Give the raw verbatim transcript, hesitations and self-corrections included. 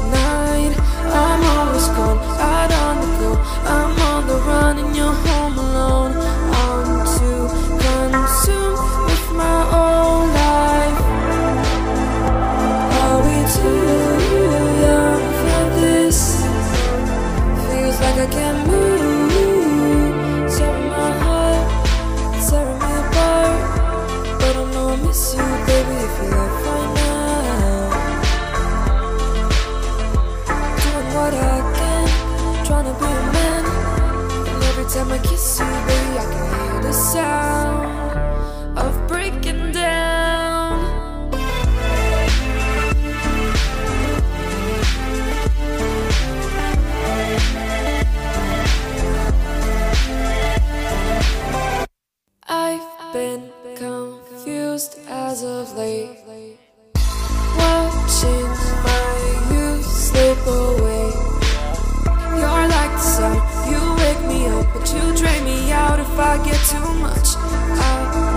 tonight. I'm always gone, out on the go. I'm on the run and you're home alone. I'm too consumed with my own life. Are we too young for this? Feels like I can't move. Tearing my heart, tearing me apart. But I know I miss you, baby, if you left right now. Doing what I can, trying to be a man. And every time I kiss you, baby, I can hear the sound of breaking down. I've been confused as of late, watching my youth slip away. You're like the sun, you wake me up, but you drain me out if I get too much. I